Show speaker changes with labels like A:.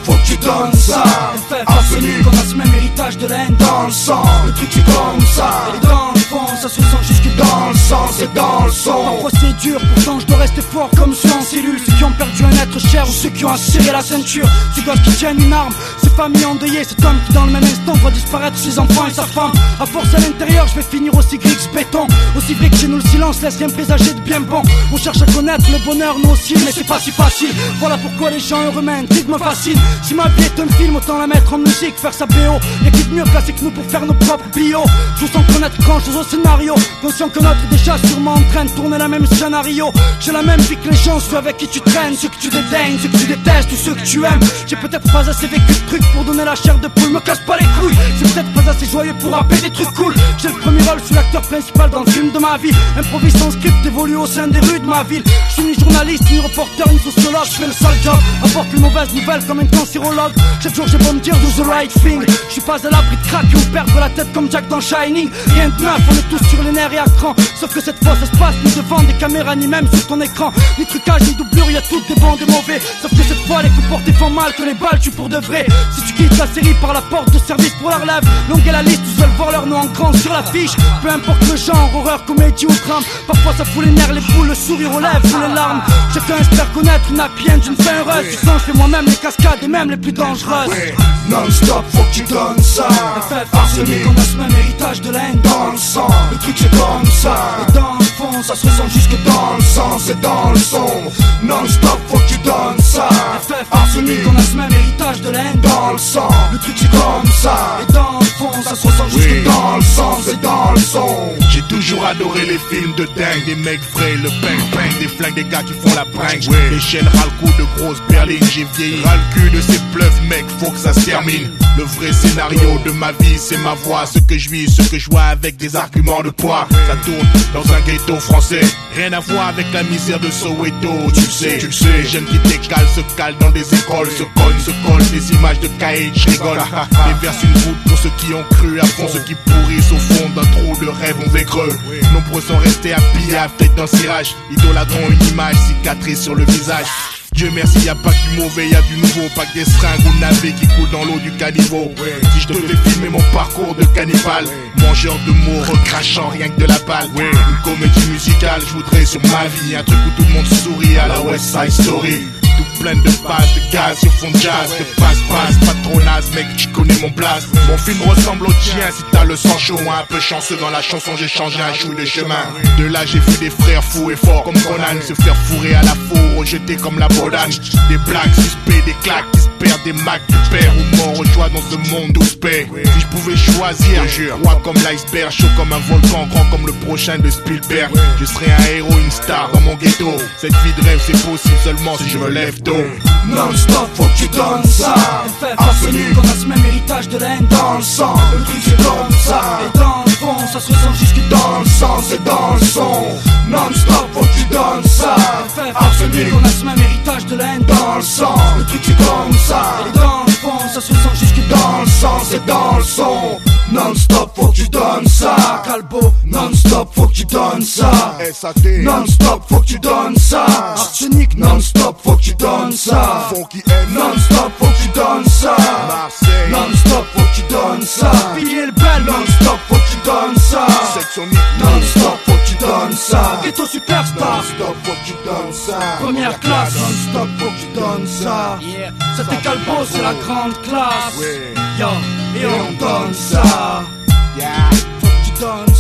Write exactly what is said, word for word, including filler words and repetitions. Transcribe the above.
A: faut que tu donnes ça. Arsenic, on a ce même héritage de la haine dans le sang. Le truc c'est comme ça. Et dans le fond, ça se sent jusque dans le sang, c'est dans le son. Parfois c'est dur, pourtant je dois rester fort comme ceux en cellule. Ceux qui ont perdu un être cher ou ceux qui ont serré la ceinture. Ces gosses qui tiennent une arme, ces familles endeuillées. Cet homme qui dans le même instant voit disparaître ses enfants et sa femme. À force à l'intérieur, je vais finir aussi gris que ce béton. Aussi vrai que chez nous le silence laisse rien présager de bien bon. On cherche à connaître le bonheur, nous aussi, mais c'est pas si facile. Voilà pourquoi les gens heureux m'intriguent, me fascinent. Si ma vie est un film, autant la mettre en musique, faire sa B O. Y'a qui de mieux placé que nous pour faire nos propres bio. Je sens connaître grand chose au scénario. Conscient que notre déjà sûrement en train de tourner la même scénario. J'ai la même vie que les gens, ceux avec qui tu traînes, ceux que tu dédaignes, ceux que tu détestes ou ceux que tu aimes. J'ai peut-être pas assez vécu de trucs pour donner la chair de poule, me casse pas les couilles. C'est peut-être pas assez joyeux pour rapper des trucs cool. J'ai le premier rôle, je suis l'acteur principal dans le film de ma vie. Improvise sans script, évolue au sein des rues de ma ville. Je suis ni journaliste, ni reporter, ni sociologue. Je fais le sale job, apporte les mauvaises nouvelles comme un cancérologue. Chaque jour j'ai beau me dire do the right thing. Je suis pas à l'abri de craquer ou perdre la tête comme Jack dans Shining. Rien de neuf, on est tous sur les nerfs et à cran. Sauf que cette fois ça se passe ni devant des caméras ni même sur ton écran. Ni trucage ni doublure, y'a toutes des bons des mauvais. Sauf que cette fois les coups portés font mal, que les balles tuent pour de vrai. Si tu quittes la série par la porte de service pour la relève, longue est la liste, tous veulent voir leur nom en grand sur l'affiche. Peu importe le genre, horreur, comédie ou drame. Parfois ça fout les nerfs, les boules, le sourire aux lèvres ou les larmes. Chacun espère connaître une happy end d'une fin heureuse. Tu sens, je fais moi-même les cascades et même les plus dangereuses.
B: Ouais. Non-stop, faut que tu donnes ça.
A: F F, Arsenic, on a ce même héritage de la haine
B: dans le sang. Le truc c'est comme ça.
A: Et dans le fond, ça se ressent jusque
B: dans le sang, c'est dans le son. Non-stop, faut que tu donnes ça.
A: F F, Arsenic, on a ce même héritage de la haine
B: dans le sang.
A: Le truc c'est comme ça. Et dans le fond, ça se ressent jusque
B: oui. dans le sang, c'est dans le son.
C: J'ai toujours adoré les films de dingue, des mecs frais, le bang bang, des flingues, des gars qui font la bringue. Ouais. Les chaînes ras le coup de grosses berlines, j'ai vieilli. Ras le cul de ces bluffs, mec, faut que ça se termine. Le vrai scénario de ma vie, c'est ma voix. Ce que je vis, ce que je vois avec des arguments de poids. Ça tourne dans un ghetto français. Rien à voir avec la misère de Soweto, tu sais. Tu sais, les jeunes qui décalent se calent dans des écoles, se cognent, se collent des images de caïd, je rigole. Et verse une goutte pour ceux qui ont cru à fond, ceux qui pourrissent au fond d'un trou de rêve, on fait creux. Nombreux sont restés à piller, à tête dans le cirage. Idolâtrons une image cicatrice sur le visage. Dieu merci, y'a pas que du mauvais, y'a du nouveau. Pas que des seringues ou navets qui coulent dans l'eau du caniveau. Si je devais filmer mon parcours de cannibale, mangeur de mots, recrachant rien que de la balle. Une comédie musicale, je voudrais sur ma vie. Un truc où tout le monde sourit à la West Side Story. Tout plein de bases, de gaz sur fond de jazz. De passe-passe, pas trop naze, mec, tu connais mon blast. Mon film ressemble au tien si t'as le sang chaud. Un peu chanceux dans la chanson, j'ai changé un chou de chemin. De là j'ai vu des frères fous et forts comme Conan se faire fourrer à la four, rejeter comme la bodane. Des blagues suspects, des claques qui se perdent, des macs du père ou mort au choix dans ce monde où se paie. Si je pouvais choisir, roi comme l'iceberg, chaud comme un volcan, grand comme le prochain de Spielberg. Je serais un héros, une star dans mon ghetto. Cette vie de rêve c'est possible seulement si je me lève tôt.
B: Non-stop, faut que tu donnes ça.
A: F F, Arsenic, on a ce même héritage de la haine
B: dans le sang. Le truc c'est comme ça.
A: Et dans le fond, ça se ressent jusque
B: dans le sang, c'est dans le son. Non-stop, faut que tu donnes ça.
A: F F, Arsenic, on a ce même héritage de la haine
B: dans le sang. Le truc c'est comme ça.
A: Et dans le fond, ça se ressent jusque
B: dans le sang, c'est dans le son. Non-stop, faut que tu donnes ça.
A: Calbo,
B: non-stop, faut que tu donnes ça.
C: S A T,
B: non-stop, faut que tu donnes ça.
A: Arsenic,
B: non-stop, faut que tu donnes ça.
C: Funky M,
B: non-stop, faut que tu donnes ça.
C: Marseille,
B: non-stop, faut que tu donnes ça.
A: Pilier le bel,
B: non-stop, faut que tu donnes ça.
C: section
B: non-stop, faut que tu donnes ça.
A: Ghetto Superstar,
B: non-stop, faut que tu donnes ça.
A: première classe,
B: non-stop, faut que tu donnes ça.
A: yeah. C'était Calbo, c'est la grande classe.
C: Ouais.
A: Yo, et on donne ça.
C: Yeah.
A: Faut que tu donnes